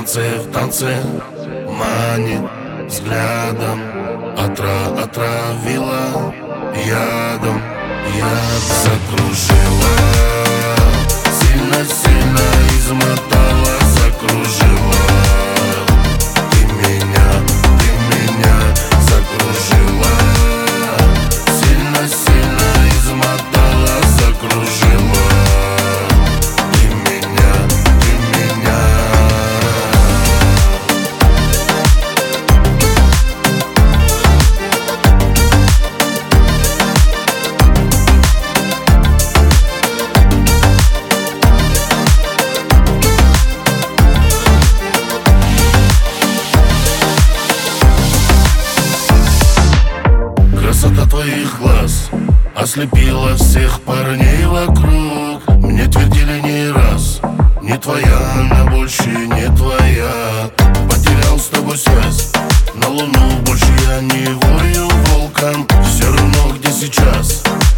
в танце манит взглядом, отравила ядом, закружила, сильно измотала, закружила. Ты меня закружила, сильно измотала, закружила. Ты меня Красота твоих глаз ослепила всех парней вокруг. Мне твердили не раз: не твоя, она больше не твоя. Потерял с тобой связь, на луну больше я не вою волком. Все равно где сейчас,